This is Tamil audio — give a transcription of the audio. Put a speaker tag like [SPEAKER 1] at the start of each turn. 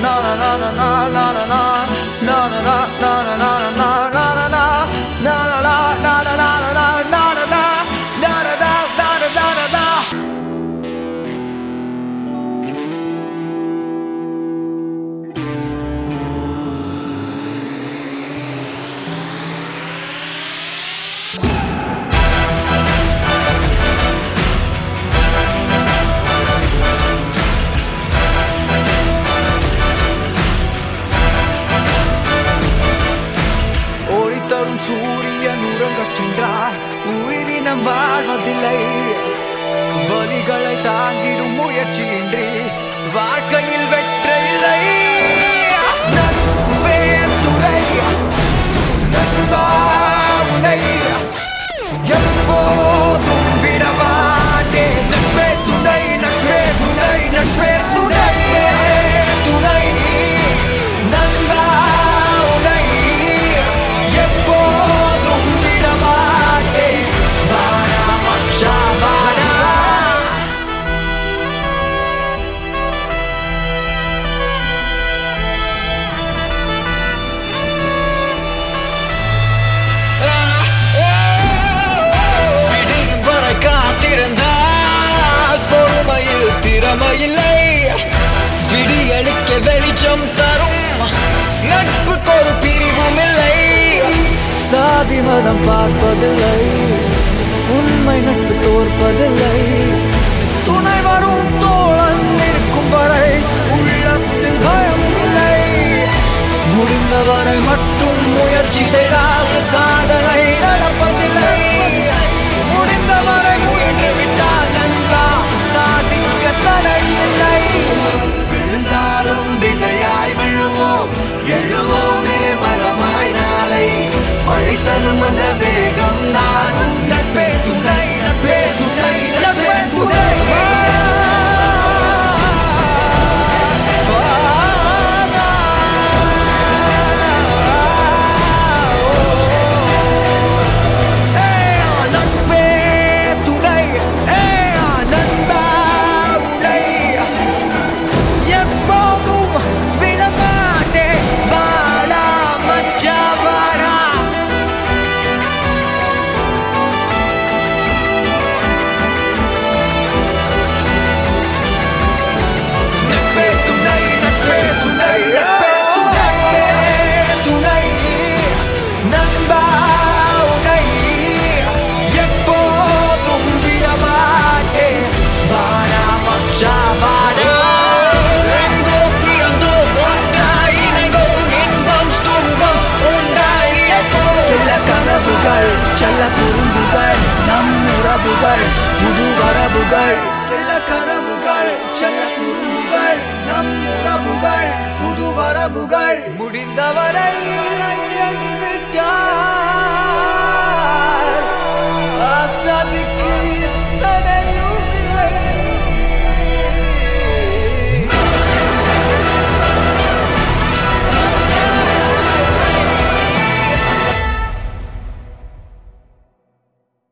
[SPEAKER 1] தரும் சூரியன் உறங்கச் சென்றார் உயிரினம் வாழ்வதில்லை. வலிகளை தாங்கிடும் முயற்சியின்றி வாழ்க்கையில் வெற்றில்லை. நட்பே துணை நண்பா உன்னை எப்போதும் விடமாட்டேன். நட்பே துணை நட்பே துணை நட்பே துணை துணை நண்பா உன்னை எப்போதும் விடமாட்டேன். வாடா மச்சா வாடா.
[SPEAKER 2] விடியும் வரை காத்திருந்தால் பொறுமையில் திறமையில்லை. விடியளிக்க வெளிச்சம் தரும் நட்புக்கு ஒரு பிரிவும் இல்லை.
[SPEAKER 1] சாதி மதம் பார்ப்பதில்லை, உண்மை நட்பு தோற்பதில்லை. துணை வரும் தோழன் இருக்கும் வரை உள்ளத்தில் பயமும் இல்லை. முடிந்தவரை மட்டும் முயற்சி செய்தால் சாதனை நடப்பதில்லை. முடிந்தவரை முயன்று விட்டால் நண்பா சாதிக்க தடை இல்லை. விழுந்தாலும் விதையாய் விழுவோம், எழுவோமே மரமாய் நாளை. மழை தரும் அந்த வேகம் தானும் நட்பே துணை நட்பே துணை நட்பே துணை. நட்பே துணை நண்பா உனை எப்போதும் விடமாட்டேன். வாடா மச்சா வாடா. நட்பே துணை நட்பே துணை நட்பே துணை துணை நண்பா உனை எப்போதும் விடமாட்டேன். வாடா மச்சா வாடா.
[SPEAKER 2] எங்கோ பிறந்தோம் ஒன்றாய் இணைந்தோம், இன்பம் துன்பம் ஒன்றாய் இயப்போம்.
[SPEAKER 1] சில கனவுகள் செல்ல குறும்புகள் நம் உறவுகள் புது வரவுகள். சில கனவுகள் செல்ல குறும்புகள் நம் உறவுகள் புது வரவுகள். முடிந்தவரை